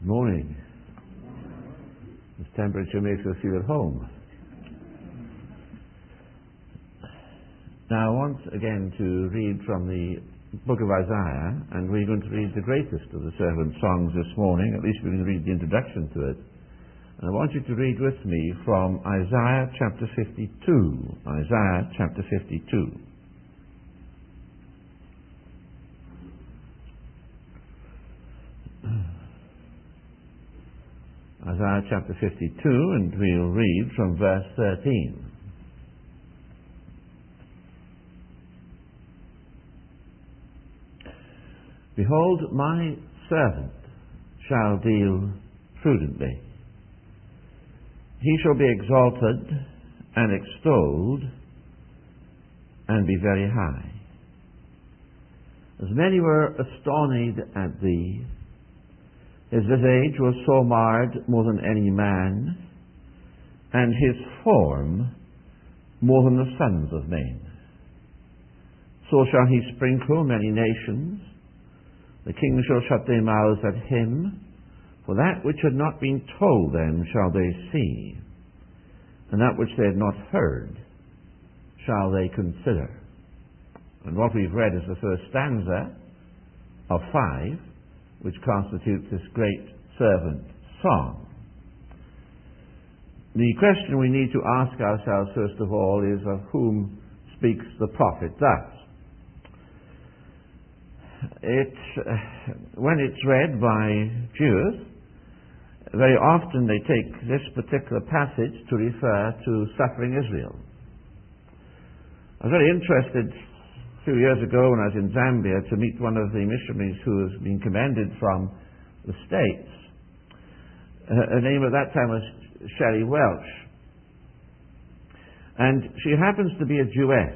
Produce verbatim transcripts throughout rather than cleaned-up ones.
Morning. This temperature makes us feel at home. Now I want again to read from the book of Isaiah, and we're going to read the greatest of the servant songs this morning. At least we're going to read the introduction to it. And I want you to read with me from Isaiah chapter fifty-two. Isaiah chapter fifty-two. Isaiah chapter fifty-two, and we'll read from verse thirteen. Behold, my servant shall deal prudently. He shall be exalted and extolled and be very high. As many were astonished at thee, his visage was so marred more than any man, and his form more than the sons of men. So shall he sprinkle many nations. The kings shall shut their mouths at him, for that which had not been told them shall they see, and that which they had not heard shall they consider. And what we've read is the first stanza of five, which constitutes this great servant song. The question we need to ask ourselves first of all is, of whom speaks the prophet thus? It, uh, when it's read by Jews, very often they take this particular passage to refer to suffering Israel. I was very interested a few years ago when I was in Zambia to meet one of the missionaries who has been commended from the States. Uh, her name at that time was Shelley Welch. And she happens to be a Jewess.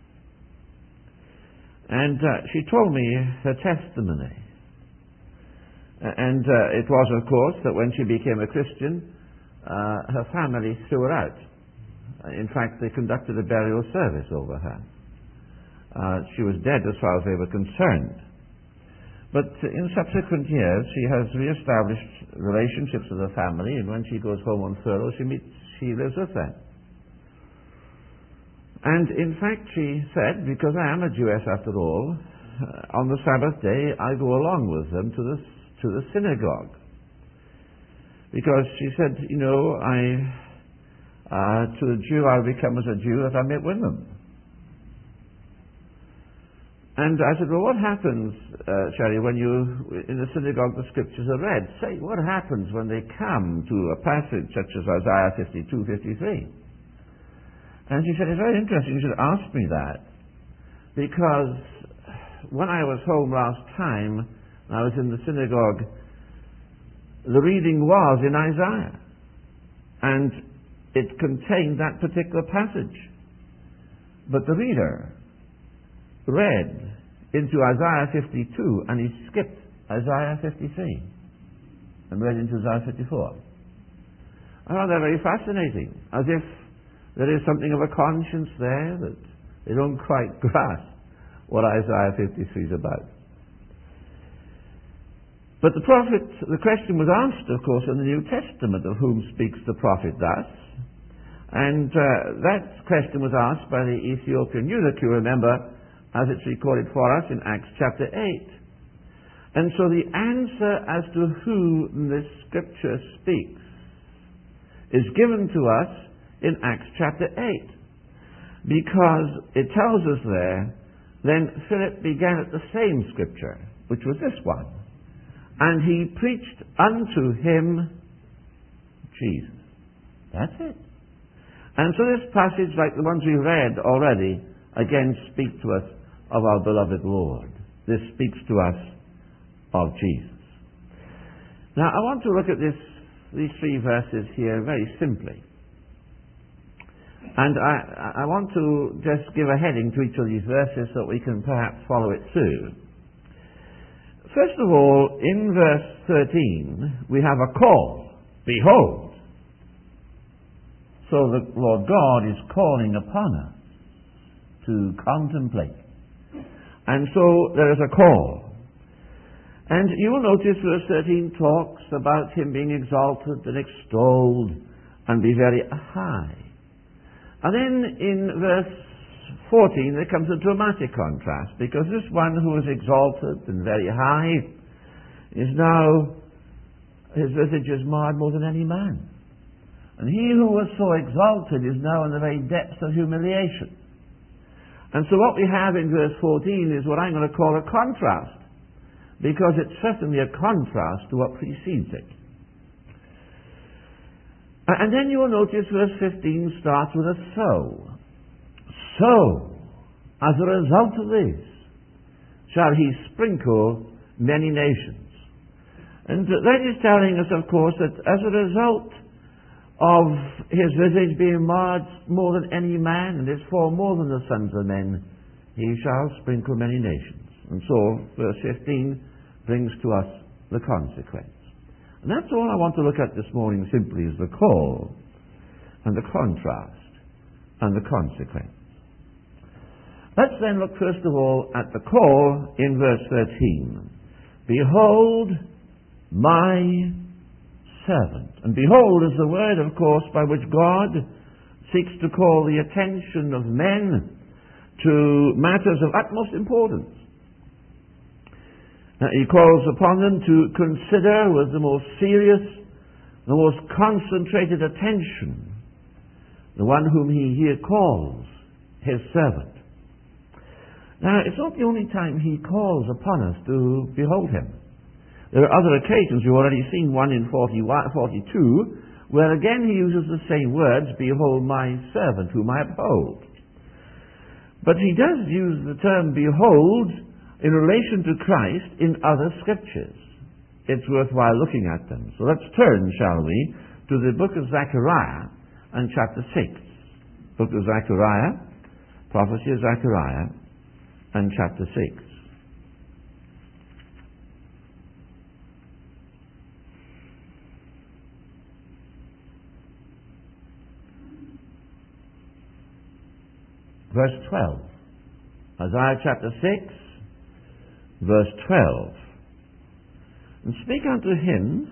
And uh, she told me her testimony. Uh, and uh, it was, of course, that when she became a Christian, uh, her family threw her out. Uh, in fact, they conducted a burial service over her. Uh, she was dead as far as they were concerned. But in subsequent years, she has re-established relationships with her family, and when she goes home on furlough, she meets, she lives with them. And in fact, she said, because I am a Jewess after all, uh, on the Sabbath day, I go along with them to the, to the synagogue. Because she said, you know, I, uh, to the Jew, I'll become as a Jew as I met with them. And I said, well, what happens, uh, Sherry, when you, in the synagogue, the scriptures are read? Say, what happens when they come to a passage such as Isaiah fifty-two, fifty-three? And she said, it's very interesting you should ask me that, because when I was home last time, I was in the synagogue, the reading was in Isaiah, and it contained that particular passage. But the reader read into Isaiah fifty-two, and he skipped Isaiah fifty-three and read into Isaiah fifty-four. I found that very fascinating, as if there is something of a conscience there that they don't quite grasp what Isaiah fifty-three is about. But the prophet, the question was asked, of course, in the New Testament, of whom speaks the prophet thus? And uh, that question was asked by the Ethiopian eunuch, you remember, as it's recorded for us in Acts chapter eight. And so the answer as to who this scripture speaks is given to us in Acts chapter eight. Because it tells us there, then Philip began at the same scripture, which was this one. And he preached unto him Jesus. That's it. And so this passage, like the ones we read already, again speak to us of our beloved Lord. This speaks to us of Jesus. Now I want to look at this, these three verses here very simply. And I, I want to just give a heading to each of these verses so that we can perhaps follow it through. First of all, in verse thirteen, we have a call. Behold. So the Lord God is calling upon us to contemplate. And so there is a call. And you will notice verse thirteen talks about him being exalted and extolled and be very high. And then in verse fourteen there comes a dramatic contrast, because this one who is exalted and very high is now, his visage is marred more than any man. And he who was so exalted is now in the very depths of humiliation. And so what we have in verse fourteen is what I'm going to call a contrast, because it's certainly a contrast to what precedes it. And then you will notice verse fifteen starts with a so. So, as a result of this, shall he sprinkle many nations. And that is telling us, of course, that as a result of his visage being marred more than any man, and his form more than the sons of men, he shall sprinkle many nations. And so, verse fifteen brings to us the consequence. And that's all I want to look at this morning, simply, is the call, and the contrast, and the consequence. Let's then look first of all at the call in verse thirteen. Behold my servant. And behold is the word, of course, by which God seeks to call the attention of men to matters of utmost importance. Now, he calls upon them to consider with the most serious, the most concentrated attention the one whom he here calls his servant. Now, it's not the only time he calls upon us to behold him. There are other occasions. You've already seen one in forty-two, where again he uses the same words, behold my servant whom I uphold. But he does use the term behold in relation to Christ in other scriptures. It's worthwhile looking at them. So let's turn, shall we, to the book of Zechariah and chapter six. Book of Zechariah, prophecy of Zechariah, and chapter six. Verse twelve. Isaiah chapter six, verse twelve. And speak unto him,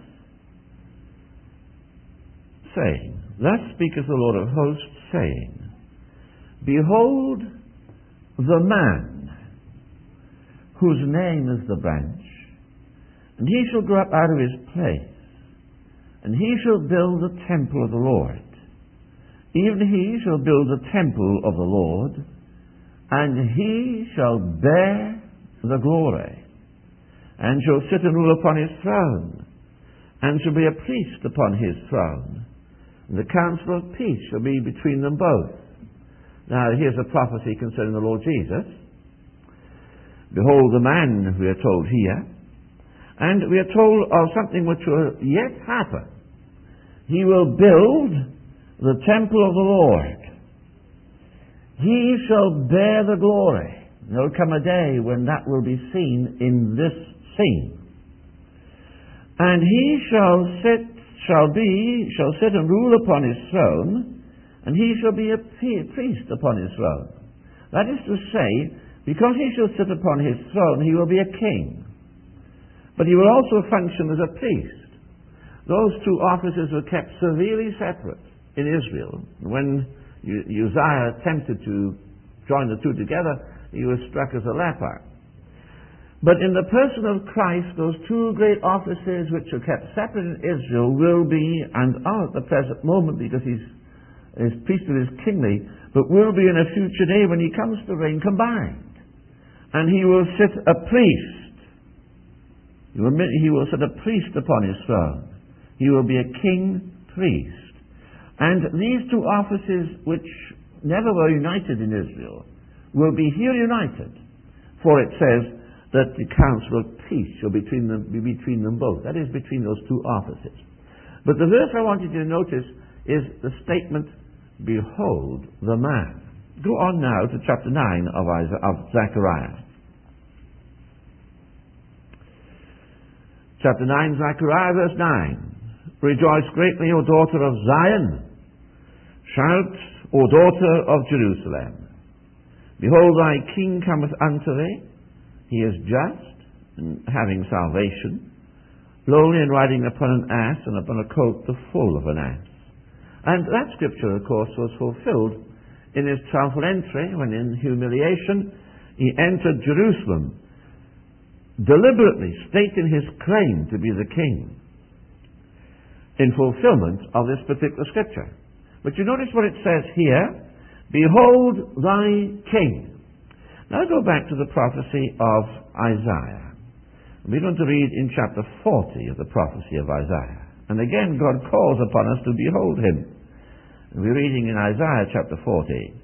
saying, thus speaketh the Lord of hosts, saying, behold the man whose name is the branch, and he shall grow up out of his place, and he shall build the temple of the Lord. Even he shall build the temple of the Lord, and he shall bear the glory, and shall sit and rule upon his throne, and shall be a priest upon his throne. And the counsel of peace shall be between them both. Now here's a prophecy concerning the Lord Jesus. Behold the man, we are told here, and we are told of something which will yet happen. He will build the temple of the Lord. He shall bear the glory. There will come a day when that will be seen in this scene. And he shall sit, shall be, shall sit and rule upon his throne, and he shall be a priest upon his throne. That is to say, because he shall sit upon his throne, he will be a king. But he will also function as a priest. Those two offices were kept severely separate in Israel. When Uzziah attempted to join the two together, he was struck as a leper. But in the person of Christ, those two great offices which are kept separate in Israel will be, and are at the present moment, because his, his priesthood is kingly, but will be in a future day when he comes to reign combined. And he will sit a priest. He will, he will sit a priest upon his throne. He will be a king priest. And these two offices, which never were united in Israel, will be here united. For it says that the counsel of peace shall between them, be between them both. That is, between those two offices. But the verse I want you to notice is the statement, behold the man. Go on now to chapter nine of, Isaiah, of Zechariah. Chapter nine, Zechariah, verse nine. Rejoice greatly, O daughter of Zion. Shout, O daughter of Jerusalem. Behold, thy king cometh unto thee. He is just in having salvation, lowly and riding upon an ass, and upon a colt the foal of an ass. And that scripture, of course, was fulfilled in his triumphal entry, when in humiliation he entered Jerusalem, deliberately stating his claim to be the king, in fulfillment of this particular scripture. But you notice what it says here, behold thy king. Now go back to the prophecy of Isaiah. We're going to read in chapter forty of the prophecy of Isaiah. And again, God calls upon us to behold him. And we're reading in Isaiah chapter forty.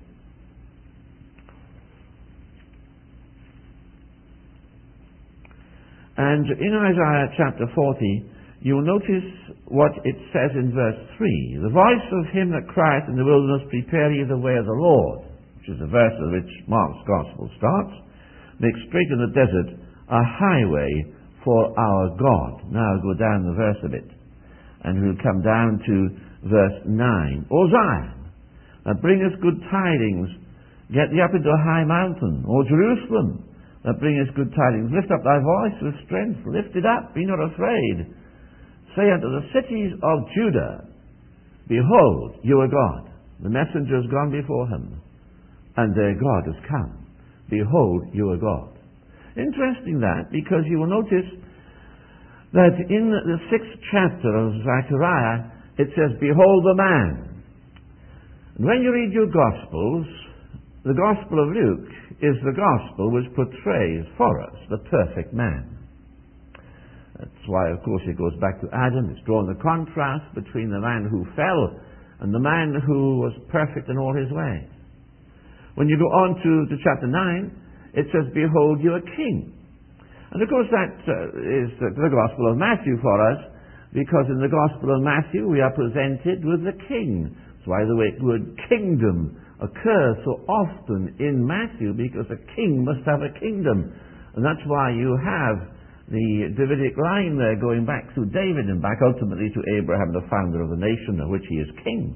And in Isaiah chapter forty, you'll notice what it says in verse three. The voice of him that crieth in the wilderness, prepare ye the way of the Lord, which is the verse with which Mark's Gospel starts. Make straight in the desert a highway for our God. Now go down the verse a bit, and we'll come down to verse nine. O Zion, that bringeth good tidings, get thee up into a high mountain. O Jerusalem, that bringeth good tidings, lift up thy voice with strength, lift it up, be not afraid. Say unto the cities of Judah, behold your God. The messenger has gone before him, and their God has come. Behold your God. Interesting that, because you will notice that in the sixth chapter of Zechariah, it says, behold the man. And when you read your Gospels, the Gospel of Luke is the Gospel which portrays for us the perfect man. That's why, of course, it goes back to Adam. It's drawn the contrast between the man who fell and the man who was perfect in all his ways. When you go on to, to chapter nine, it says, behold your king. And of course that uh, is the, the Gospel of Matthew for us, because in the Gospel of Matthew we are presented with the king. That's why the word kingdom occurs so often in Matthew, because a king must have a kingdom. And that's why you have the Davidic line there going back through David and back ultimately to Abraham, the founder of the nation of which he is king.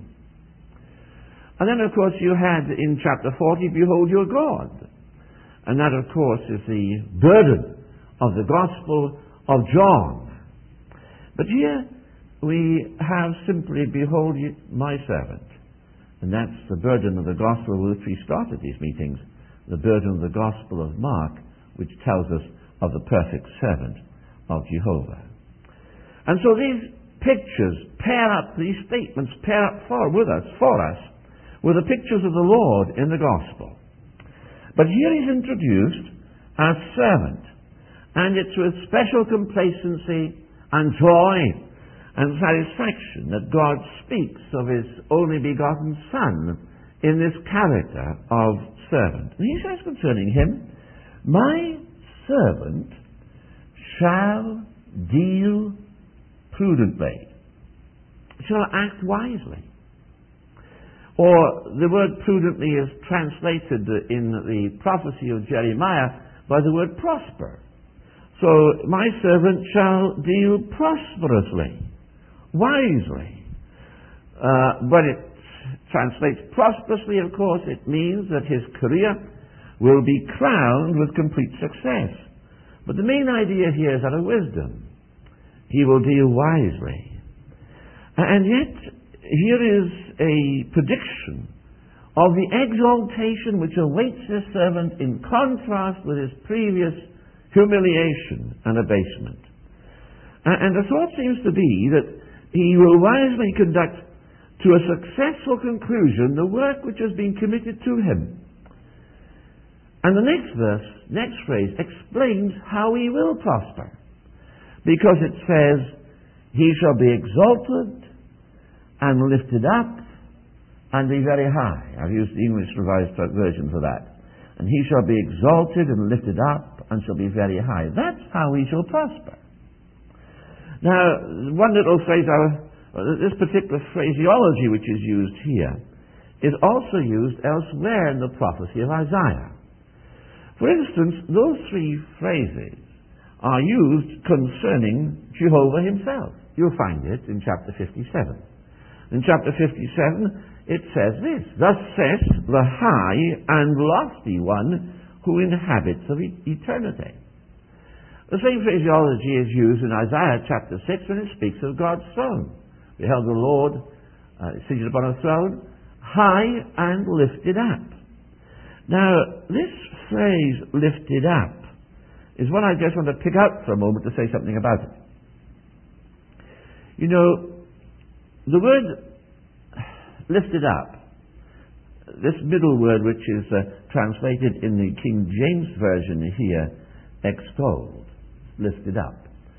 And then, of course, you had in chapter forty, behold your God. And that, of course, is the burden of the Gospel of John. But here we have simply, behold my servant. And that's the burden of the Gospel with which we started these meetings, the burden of the Gospel of Mark, which tells us of the perfect servant of Jehovah. And so these pictures pair up, these statements pair up for, with us, for us, with the pictures of the Lord in the Gospel. But here he's introduced as servant, and it's with special complacency and joy and satisfaction that God speaks of his only begotten Son in this character of servant. And he says concerning him, my servant shall deal prudently, shall act wisely. Or the word prudently is translated in the prophecy of Jeremiah by the word prosper. So, my servant shall deal prosperously, wisely. Uh, but it translates prosperously, of course, it means that his career will be crowned with complete success. But the main idea here is that of wisdom. He will deal wisely. And yet, here is a prediction of the exaltation which awaits his servant in contrast with his previous humiliation and abasement. And the thought seems to be that he will wisely conduct to a successful conclusion the work which has been committed to him. And the next verse, next phrase, explains how he will prosper. Because it says, he shall be exalted and lifted up and be very high. I've used the English Revised Version for that. And he shall be exalted and lifted up and shall be very high. That's how he shall prosper. Now, one little phrase, this particular phraseology which is used here is also used elsewhere in the prophecy of Isaiah. For instance, those three phrases are used concerning Jehovah himself. You'll find it in chapter fifty-seven. In chapter fifty-seven, it says this, thus saith the high and lofty one who inhabits of eternity. The same phraseology is used in Isaiah chapter six when it speaks of God's throne. Beheld the Lord uh, seated upon a throne, high and lifted up. Now, this phrase, lifted up, is what I just want to pick out for a moment to say something about it. You know, the word lifted up, this middle word which is uh, translated in the King James Version here, extolled, lifted up,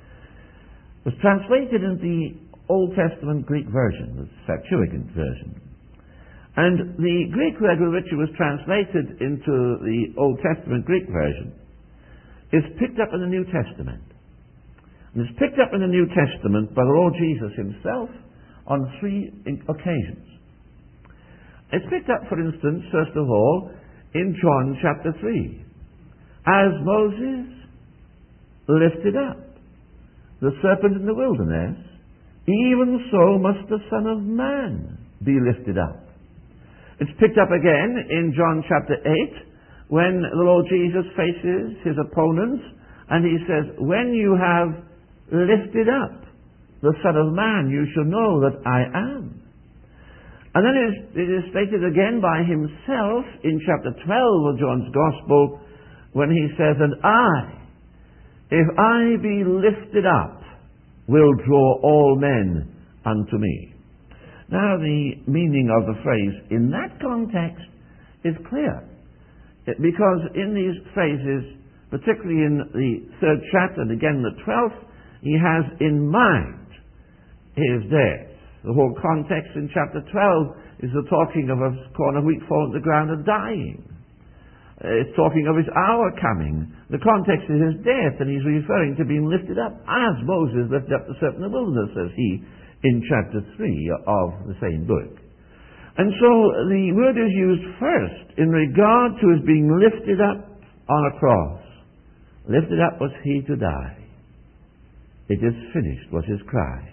was translated in the Old Testament Greek version, the Septuagint version. And the Greek word with which it was translated into the Old Testament Greek version is picked up in the New Testament. And it's picked up in the New Testament by the Lord Jesus himself on three occasions. It's picked up, for instance, first of all, in John chapter three. As Moses lifted up the serpent in the wilderness, even so must the Son of Man be lifted up. It's picked up again in John chapter eight, when the Lord Jesus faces his opponents, and he says, when you have lifted up the Son of Man, you shall know that I am. And then it is, it is stated again by himself in chapter twelve of John's Gospel, when he says, and I, if I be lifted up, will draw all men unto me. Now, the meaning of the phrase in that context is clear. It, because in these phrases, particularly in the third chapter and again the twelfth, he has in mind his death. The whole context in chapter twelve is the talking of a corn of wheat falling to the ground and dying. It's talking of his hour coming. The context is his death, and he's referring to being lifted up as Moses lifted up the serpent in the wilderness, says he in chapter three of the same book. And so the word is used first in regard to his being lifted up on a cross. Lifted up was he to die. It is finished was his cry.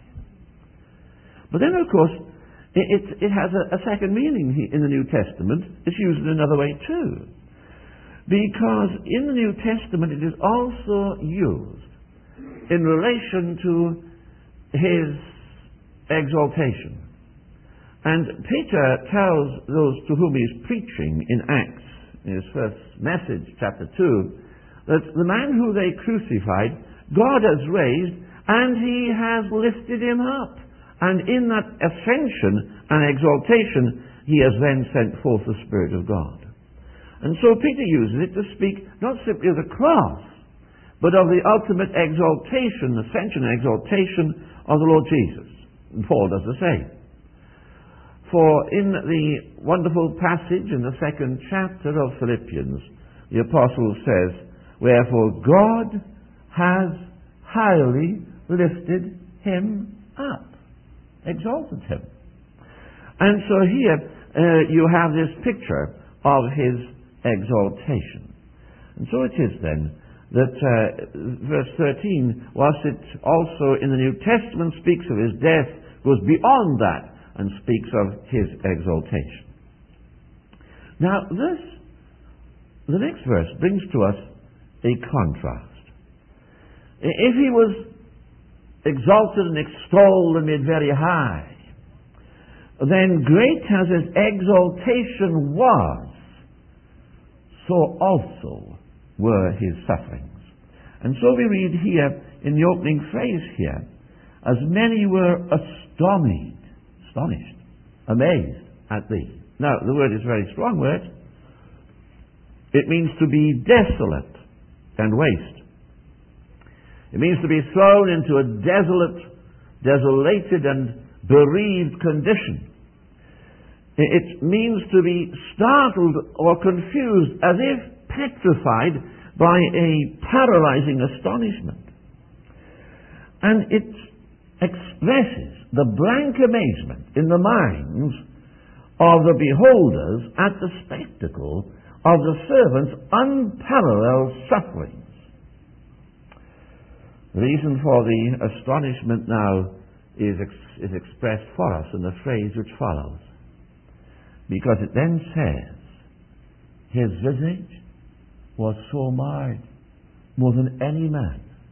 But then, of course, it, it, it has a, a second meaning in the New Testament. It's used in another way too. Because in the New Testament it is also used in relation to his exaltation. And Peter tells those to whom he is preaching in Acts, in his first message, chapter two, that the man who they crucified, God has raised, and he has lifted him up. And in that ascension and exaltation, he has then sent forth the Spirit of God. And so Peter uses it to speak not simply of the cross, but of the ultimate exaltation, ascension and exaltation of the Lord Jesus. And Paul does the same. For in the wonderful passage in the second chapter of Philippians, the apostle says, wherefore God has highly lifted him up, exalted him. And so here uh, you have this picture of his exaltation. And so it is then that uh, verse thirteen, whilst it also in the New Testament speaks of his death, goes beyond that and speaks of his exaltation. Now this, the next verse brings to us a contrast. If he was exalted and extolled and made very high, then great as his exaltation was, so also were his sufferings. And so we read here in the opening phrase here, as many were astonished, astonished, amazed at thee. Now, the word is a very strong word. It means to be desolate and waste. It means to be thrown into a desolate, desolated and bereaved condition. It means to be startled or confused, as if petrified by a paralyzing astonishment. And it expresses the blank amazement in the minds of the beholders at the spectacle of the servant's unparalleled sufferings. The reason for the astonishment now is, ex- is expressed for us in the phrase which follows. Because it then says, his visage was so marred, more than any man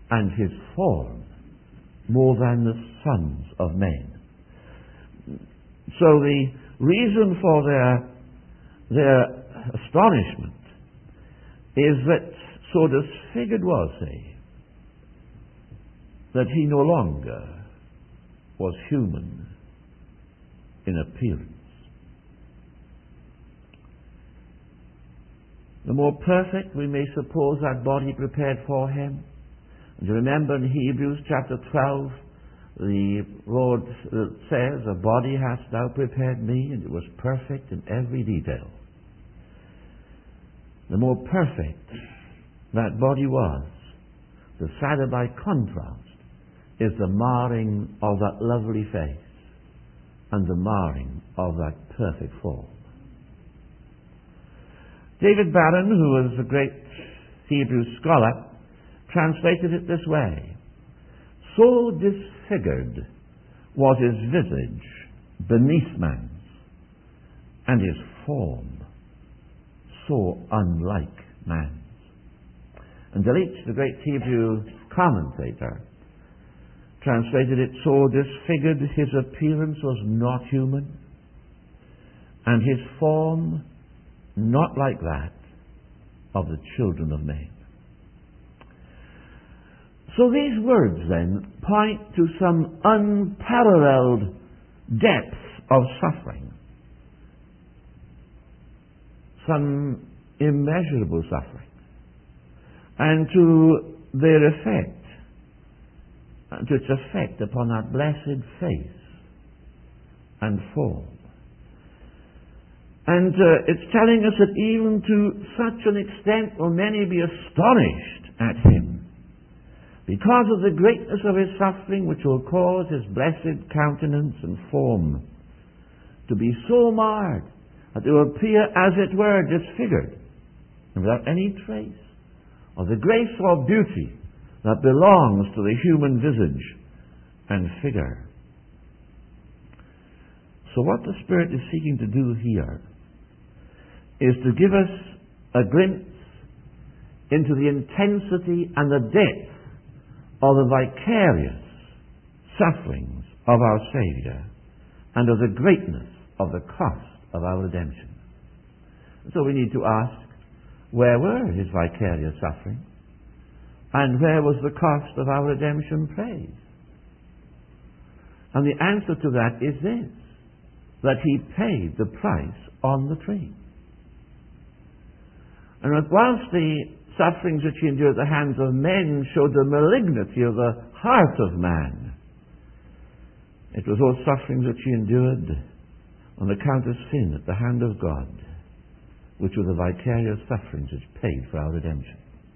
and his form more than the sons of men. So the reason for their, their astonishment is that so disfigured was he, that he no longer was human in appearance. The more perfect, we may suppose, that body prepared for him. And you remember in Hebrews chapter twelve, the Lord says, "A body hast thou prepared me, and it was perfect in every detail." The more perfect that body was, the sadder by contrast is the marring of that lovely face and the marring of that perfect form. David Barron, who was a great Hebrew scholar, translated it this way: "So disfigured was his visage beneath man's, and his form so unlike man's." And Delitzsch, the great Hebrew commentator, translated it: "So disfigured his appearance was not human, and his form not like that of the children of men." So these words then point to some unparalleled depth of suffering, some immeasurable suffering, and to their effect, and to its effect upon that blessed face and form. And uh, it's telling us that even to such an extent will many be astonished at him, because of the greatness of his suffering, which will cause his blessed countenance and form to be so marred that they will appear, as it were, disfigured, and without any trace of the grace or beauty that belongs to the human visage and figure. So what the Spirit is seeking to do here is to give us a glimpse into the intensity and the depth of the vicarious sufferings of our Saviour and of the greatness of the cost of our redemption. So we need to ask, where were his vicarious sufferings? And where was the cost of our redemption paid? And the answer to that is this: that he paid the price on the tree. And whilst the sufferings which he endured at the hands of men showed the malignity of the heart of man, it was those sufferings which he endured on account of sin at the hand of God, which were the vicarious sufferings which paid for our redemption.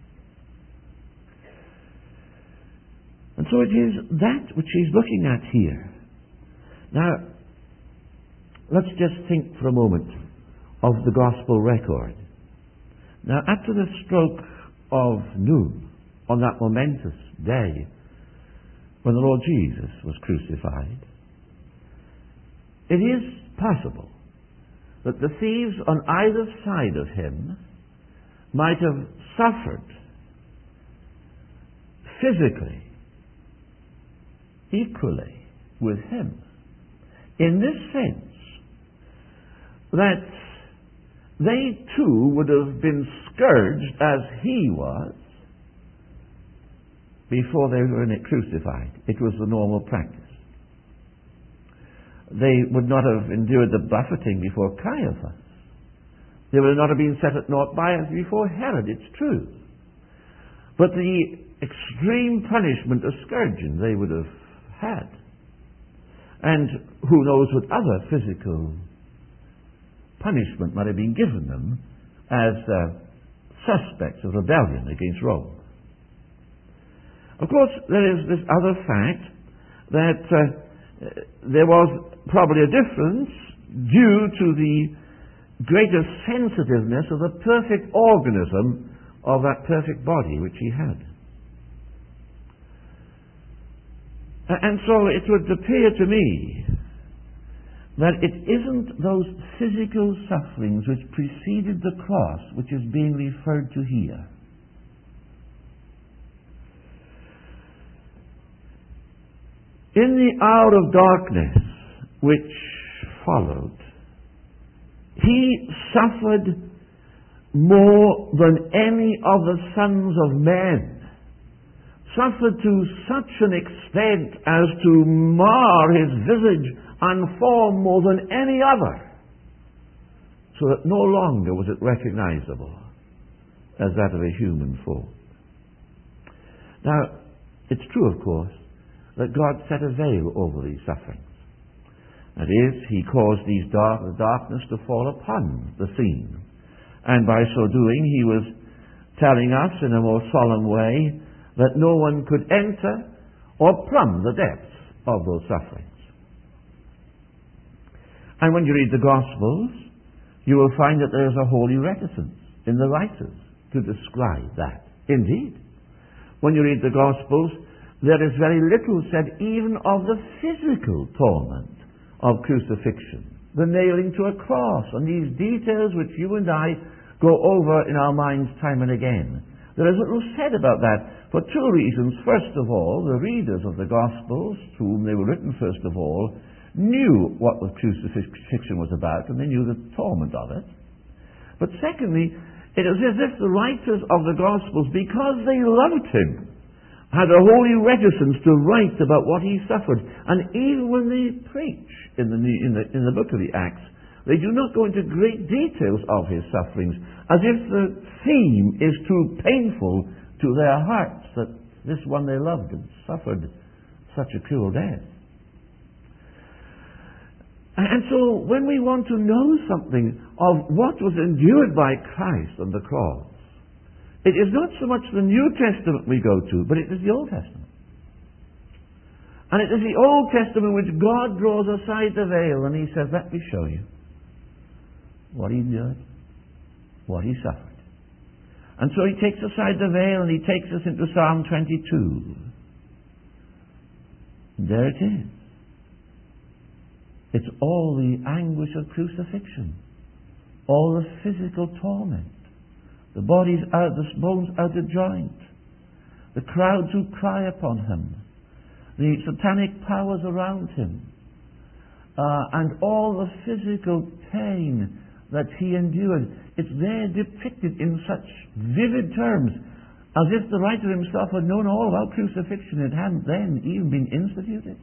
And so it is that which he's looking at here. Now, let's just think for a moment of the gospel record. Now, after the stroke of noon, on that momentous day when the Lord Jesus was crucified, it is possible that the thieves on either side of him might have suffered physically equally with him, in this sense that they too would have been scourged as he was before they were crucified. It was the normal practice. They would not have endured the buffeting before Caiaphas. They would not have been set at naught by us before Herod, it's true. But the extreme punishment of scourging they would have had. And who knows what other physical punishment might have been given them as uh, suspects of rebellion against Rome. Of course, there is this other fact that uh, there was probably a difference due to the greater sensitiveness of the perfect organism of that perfect body which he had. And so it would appear to me that it isn't those physical sufferings which preceded the cross which is being referred to here. In the hour of darkness which followed, he suffered more than any of the sons of men, suffered to such an extent as to mar his visage and form more than any other, so that no longer was it recognizable as that of a human form. Now, it's true, of course, that God set a veil over these sufferings. That is, he caused these dark, the darkness to fall upon the scene. And by so doing, he was telling us in a more solemn way that no one could enter or plumb the depths of those sufferings. And when you read the Gospels, you will find that there is a holy reticence in the writers to describe that. Indeed, when you read the Gospels, there is very little said even of the physical torment of crucifixion, the nailing to a cross, and these details which you and I go over in our minds time and again. There is little said about that for two reasons. First of all, the readers of the Gospels, to whom they were written first of all, knew what the crucifixion was about, and they knew the torment of it. But secondly, it is as if the writers of the Gospels, because they loved him, had a holy reticence to write about what he suffered. And even when they preach in the, in the, in the book of the Acts, they do not go into great details of his sufferings, as if the theme is too painful to their hearts that this one they loved had suffered such a cruel death. And so when we want to know something of what was endured by Christ on the cross, it is not so much the New Testament we go to, but it is the Old Testament. And it is the Old Testament which God draws aside the veil and he says, let me show you what he endured, what he suffered. And so he takes aside the veil and he takes us into Psalm twenty-two. And there it is. It's all the anguish of crucifixion, all the physical torment, the body's out, the bones out of joint, the crowds who cry upon him, the satanic powers around him, uh, and all the physical pain that he endured. It's there depicted in such vivid terms, as if the writer himself had known all about crucifixion. It hadn't then even been instituted.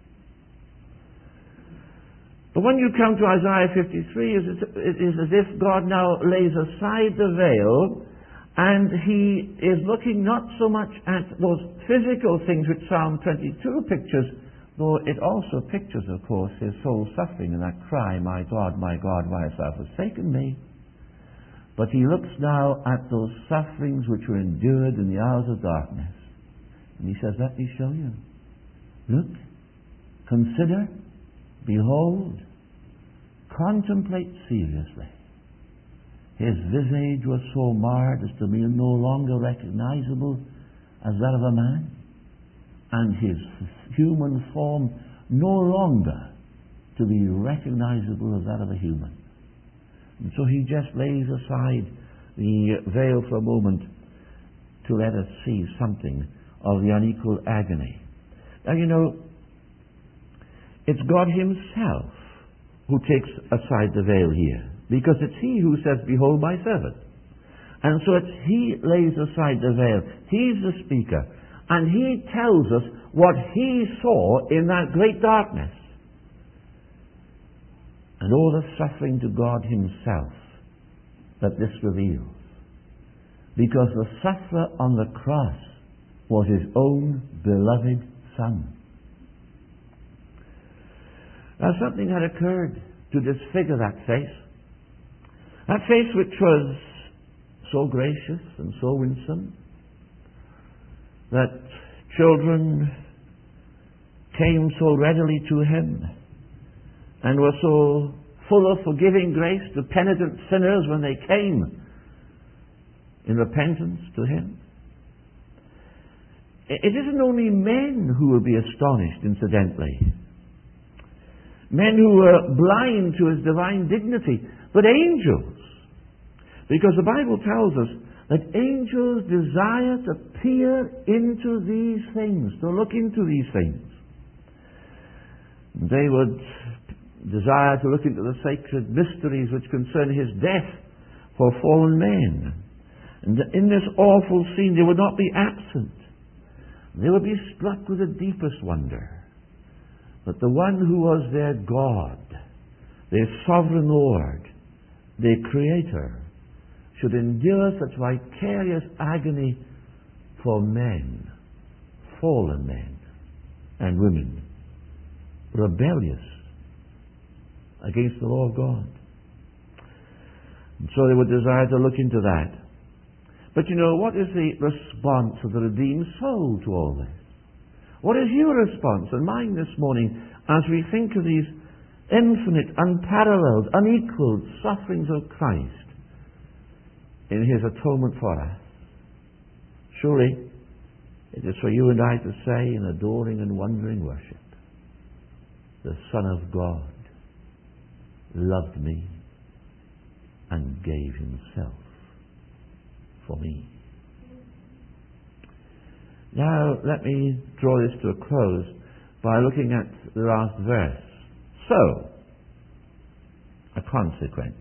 But when you come to Isaiah fifty-three, it is as if God now lays aside the veil and he is looking not so much at those physical things which Psalm twenty-two pictures, though it also pictures, of course, his soul suffering and that cry, my God, my God, why hast thou forsaken me? But he looks now at those sufferings which were endured in the hours of darkness. And he says, let me show you. Look, consider, behold, contemplate seriously. His visage was so marred as to be no longer recognizable as that of a man, and his human form no longer to be recognizable as that of a human. And so he just lays aside the veil for a moment to let us see something of the unequal agony. Now, you know, it's God himself who takes aside the veil here, because it's he who says, behold my servant. And so it's he lays aside the veil. He's the speaker. And he tells us what he saw in that great darkness. And all the suffering to God himself that this reveals. Because the sufferer on the cross was his own beloved Son. Now something had occurred to disfigure that face. That face which was so gracious and so winsome that children came so readily to him and were so full of forgiving grace to penitent sinners when they came in repentance to him. It isn't only men who will be astonished, incidentally. Men who were blind to his divine dignity, but angels. Because the Bible tells us that angels desire to peer into these things, to look into these things. They would desire to look into the sacred mysteries which concern his death for fallen men. And in this awful scene they would not be absent. They would be struck with the deepest wonder that the one who was their God, their sovereign Lord, their Creator, should endure such vicarious agony for men, fallen men and women, rebellious against the law of God. And so they would desire to look into that. But you know, what is the response of the redeemed soul to all this? What is your response and mine this morning as we think of these infinite, unparalleled, unequaled sufferings of Christ in his atonement for us? Surely it is for you and I to say in adoring and wondering worship, the Son of God loved me and gave himself for me. Now let me draw this to a close by looking at the last verse. So, a consequence.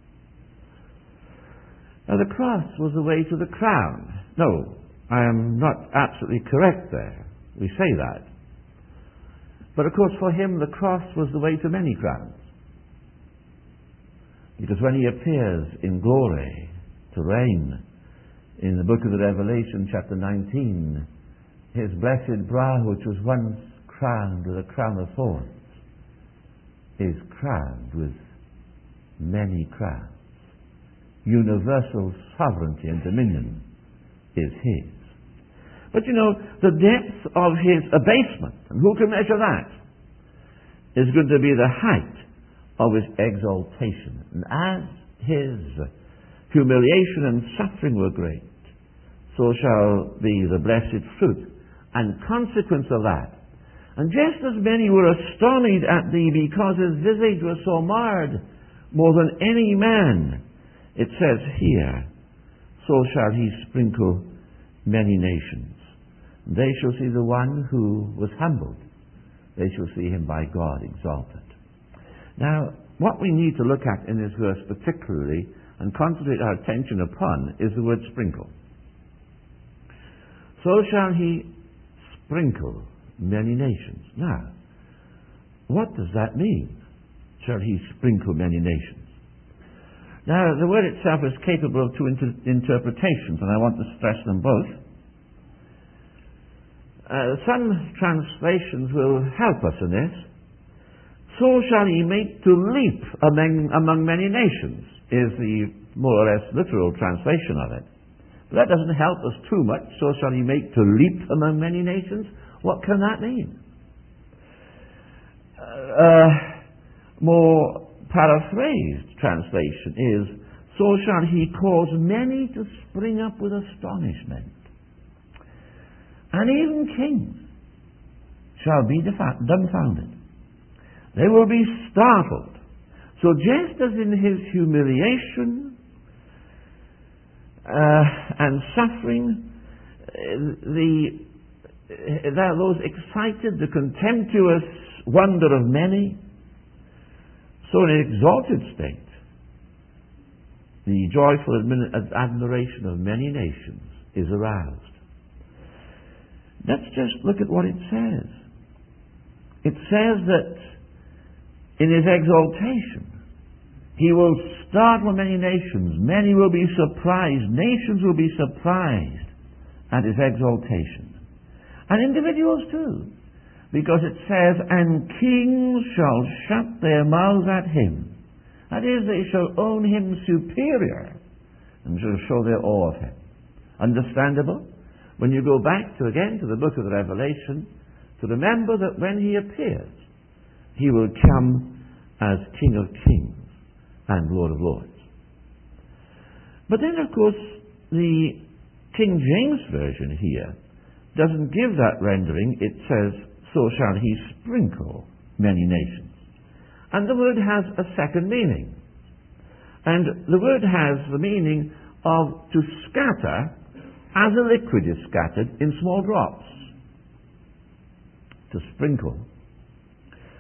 Now the cross was the way to the crown. No, I am not absolutely correct there. We say that. But of course for him the cross was the way to many crowns. Because when he appears in glory to reign in the book of the Revelation, chapter nineteen, his blessed brow, which was once crowned with a crown of thorns, is crowned with many crowns. Universal sovereignty and dominion is his. But you know, the depth of his abasement, and who can measure that, is going to be the height of his exaltation. And as his humiliation and suffering were great, so shall be the blessed fruit and consequence of that. And just as many were astonished at thee because his visage was so marred more than any man, it says here, so shall he sprinkle many nations. They shall see the one who was humbled. They shall see him by God exalted. Now, what we need to look at in this verse particularly and concentrate our attention upon is the word sprinkle. So shall he sprinkle many nations. Now, what does that mean? Shall he sprinkle many nations? Now, the word itself is capable of two inter- interpretations, and I want to stress them both. Uh, some translations will help us in this. So shall he make to leap among, among many nations, is the more or less literal translation of it. But that doesn't help us too much. So shall he make to leap among many nations. What can that mean? Uh, uh, more paraphrased translation is, so shall he cause many to spring up with astonishment. And even kings shall be defa- dumbfounded. They will be startled. So just as in his humiliation uh, and suffering, uh, the uh, those excited the contemptuous wonder of many, so in an exalted state, the joyful admi- admiration of many nations is aroused. Let's just look at what it says. It says that in his exaltation, he will startle many nations. Many will be surprised. Nations will be surprised at his exaltation. And individuals too. Because it says, and kings shall shut their mouths at him. That is, they shall own him superior and shall show their awe of him. Understandable? When you go back to again to the book of the Revelation, to remember that when he appears, he will come as King of Kings and Lord of Lords. But then, of course, the King James Version here doesn't give that rendering. It says, so shall he sprinkle many nations. And the word has a second meaning. And the word has the meaning of to scatter as a liquid is scattered in small drops. To sprinkle.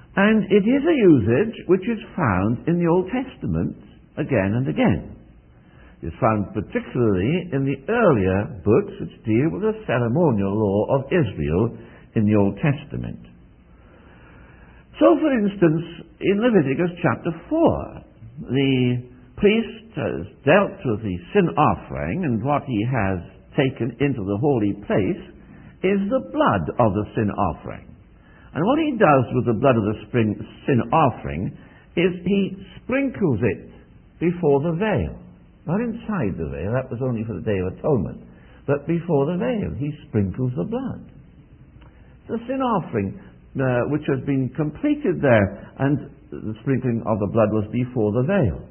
And it is a usage which is found in the Old Testament again and again. It's found particularly in the earlier books which deal with the ceremonial law of Israel in the Old Testament. So, for instance, in Leviticus chapter four, the priest has dealt with the sin offering, and what he has taken into the holy place is the blood of the sin offering. And what he does with the blood of the spring sin offering is he sprinkles it before the veil. Not inside the veil, that was only for the Day of Atonement. But before the veil, he sprinkles the blood. It's a sin offering uh, which has been completed there, and the sprinkling of the blood was before the veil.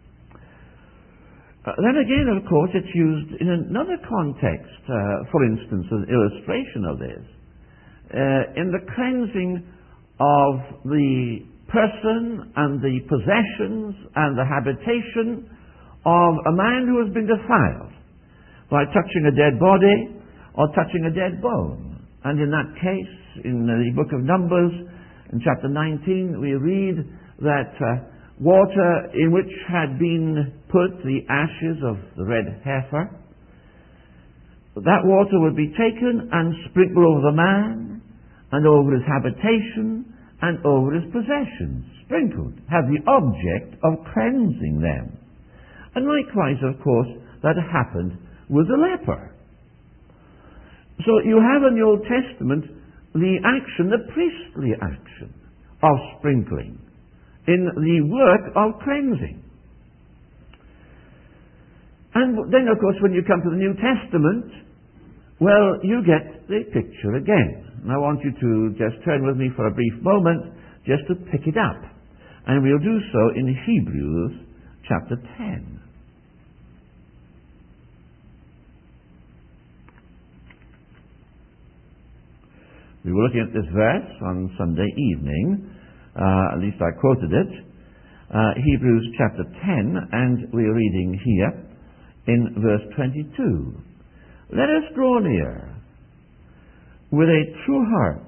Uh, then again, of course, it's used in another context, uh, for instance, an illustration of this. Uh, in the cleansing of the person and the possessions and the habitation of a man who has been defiled by touching a dead body or touching a dead bone. And in that case, in the book of Numbers, in chapter nineteen, we read that uh, water in which had been put the ashes of the red heifer, that water would be taken and sprinkled over the man, and over his habitation, and over his possessions, sprinkled, have the object of cleansing them. And likewise, of course, that happened with the leper. So you have in the Old Testament the action, the priestly action of sprinkling in the work of cleansing. And then, of course, when you come to the New Testament, well, you get the picture again. And I want you to just turn with me for a brief moment just to pick it up. And we'll do so in Hebrews chapter ten. We were looking at this verse on Sunday evening. Uh, at least I quoted it. Uh, Hebrews chapter ten, and we're reading here in verse twenty-two. Let us draw near with a true heart,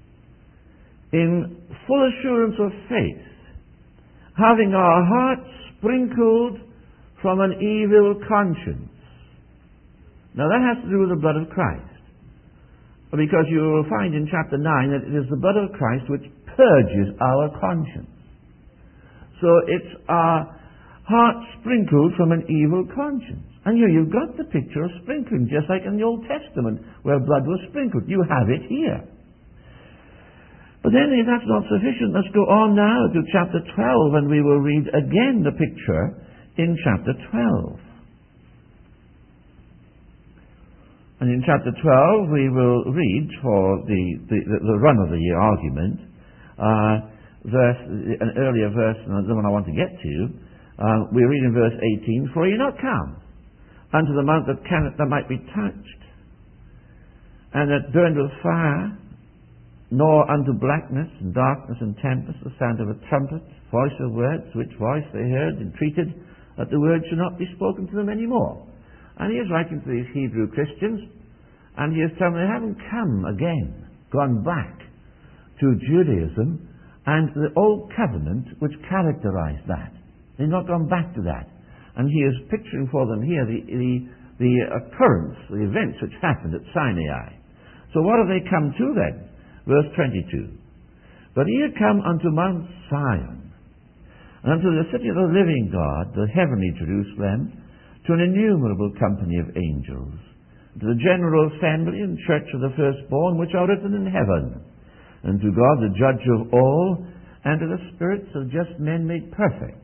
in full assurance of faith, having our hearts sprinkled from an evil conscience. Now that has to do with the blood of Christ, because you will find in chapter nine that it is the blood of Christ which purges our conscience. So it's our heart sprinkled from an evil conscience. And here you've got the picture of sprinkling, just like in the Old Testament, where blood was sprinkled. You have it here. But then, if that's not sufficient, let's go on now to chapter twelve, and we will read again the picture in chapter twelve. And in chapter twelve, we will read, for the, the, the run of the argument, uh, verse, an earlier verse, and the one I want to get to. Uh, we read in verse eighteen, "For ye not come unto the mount that cannot, that might be touched, and that burned with fire, nor unto blackness and darkness and tempest, the sound of a trumpet, voice of words, which voice they heard, entreated that the word should not be spoken to them any more." And he is writing to these Hebrew Christians, and he is telling them they haven't come again, gone back to Judaism and the old covenant which characterized that. They've not gone back to that. And he is picturing for them here the, the, the occurrence, the events which happened at Sinai. So what have they come to then? Verse twenty-two. "But ye are come unto Mount Zion, and unto the city of the living God, the heavenly Jerusalem, to an innumerable company of angels, to the general assembly and church of the firstborn, which are written in heaven, and to God the judge of all, and to the spirits of just men made perfect.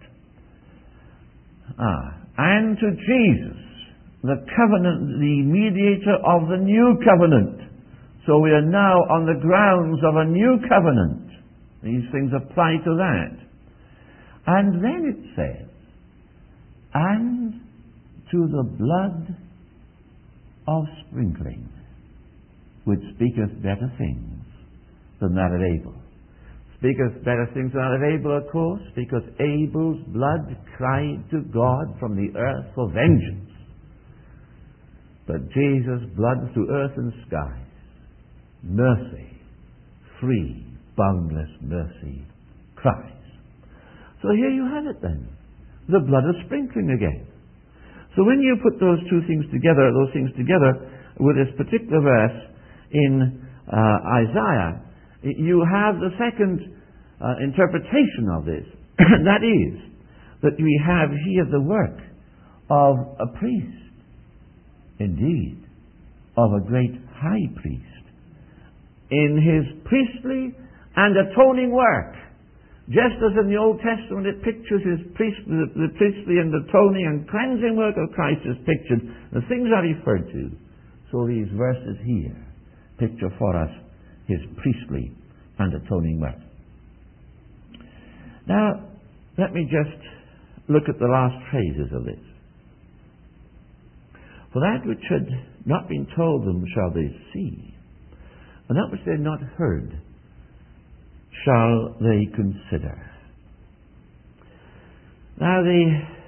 Ah, and to Jesus, the covenant, the mediator of the new covenant." So we are now on the grounds of a new covenant. These things apply to that. And then it says, "and to the blood of sprinkling, which speaketh better things than that of Abel." Speaketh better things than that of Abel, of course, because Abel's blood cried to God from the earth for vengeance. But Jesus' blood through earth and skies, mercy, free, boundless mercy Christ. So here you have it then. The blood of sprinkling again. So when you put those two things together, those things together with this particular verse in uh, Isaiah, you have the second uh, interpretation of this. That is, that we have here the work of a priest, indeed, of a great high priest, in his priestly and atoning work. Just as in the Old Testament it pictures his priest, the, the priestly and atoning and cleansing work of Christ is pictured, the things are referred to. So these verses here picture for us his priestly and atoning work. Now, let me just look at the last phrases of this. For that which had not been told them shall they see, and that which they had not heard shall they consider. Now, the,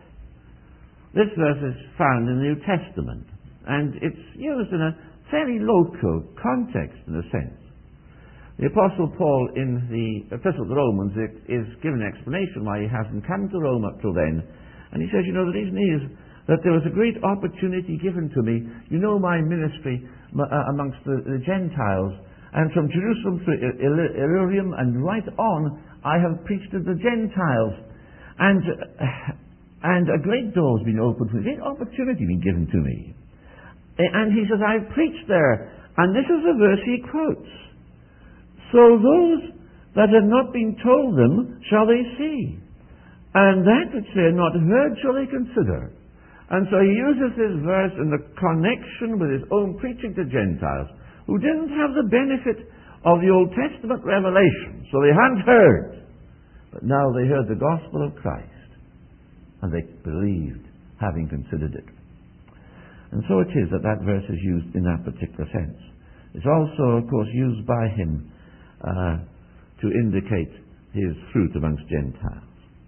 this verse is found in the New Testament, and it's used in a fairly local context, in a sense. The Apostle Paul, in the Epistle to the Romans, is given an explanation why he hasn't come to Rome up till then. And he says, you know, the reason is that there was a great opportunity given to me. You know my ministry amongst the, the Gentiles. And from Jerusalem to Illyricum and right on, I have preached to the Gentiles. And, and a great door has been opened to me. A great opportunity has been given to me. And he says, I've preached there. And this is the verse he quotes. So those that have not been told them shall they see, and that which they have not heard shall they consider. And so he uses this verse in the connection with his own preaching to Gentiles, who didn't have the benefit of the Old Testament revelation, so they hadn't heard. But now they heard the gospel of Christ, and they believed, having considered it. And so it is that that verse is used in that particular sense. It's also, of course, used by him Uh, to indicate his fruit amongst Gentiles.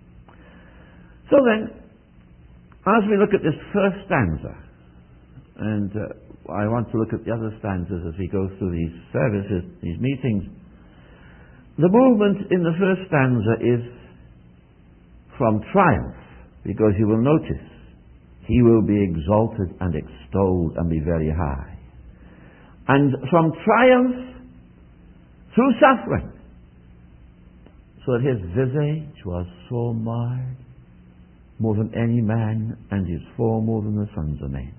So then, as we look at this first stanza, and uh, I want to look at the other stanzas as we go through these services, these meetings, the movement in the first stanza is from triumph, because you will notice, he will be exalted and extolled and be very high. And from triumph through suffering, so that his visage was so marred, more than any man, and his form more than the sons of men.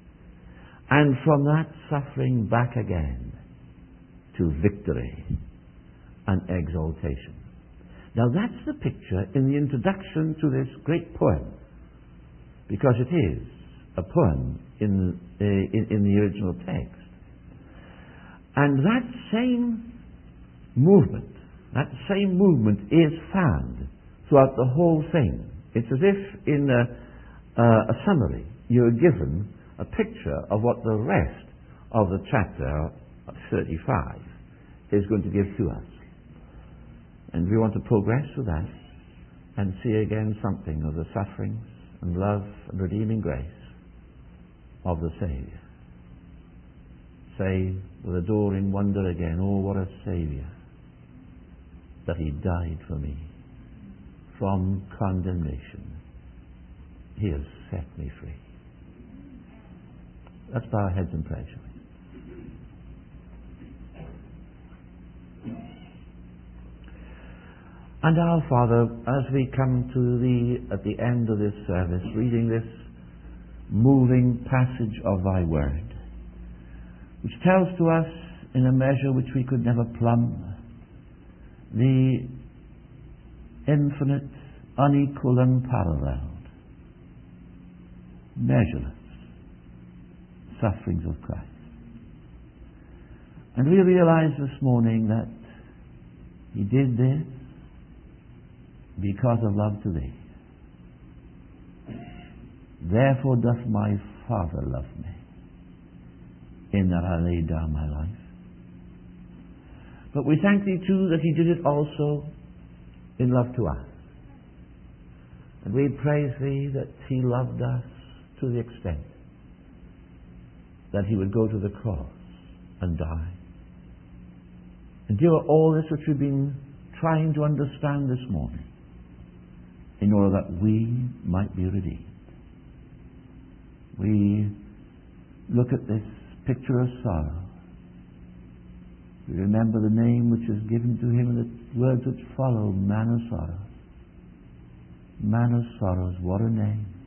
And from that suffering back again to victory and exaltation. Now that's the picture in the introduction to this great poem, because it is a poem in, uh, in, in the original text. And that same movement, that same movement is found throughout the whole thing. It's as if in a, uh, a summary you're given a picture of what the rest of the chapter thirty-five is going to give to us. And we want to progress with that and see again something of the sufferings and love and redeeming grace of the Saviour. Say with adoring wonder again, oh, what a Saviour, that he died for me from condemnation. He has set me free. Let's bow our heads in prayer, shall we? And our Father, as we come to the at the end of this service, reading this moving passage of thy word, which tells to us in a measure which we could never plumb the infinite, unequal, unparalleled, measureless sufferings of Christ. And we realize this morning that he did this because of love to thee. Therefore doth my Father love me, in that I laid down my life. But we thank thee too that he did it also in love to us. And we praise thee that he loved us to the extent that he would go to the cross and die. Endure all this which we've been trying to understand this morning in order that we might be redeemed. We look at this picture of sorrow. We remember the name which is given to him and the words which follow, man of sorrows. Man of sorrows, what a name.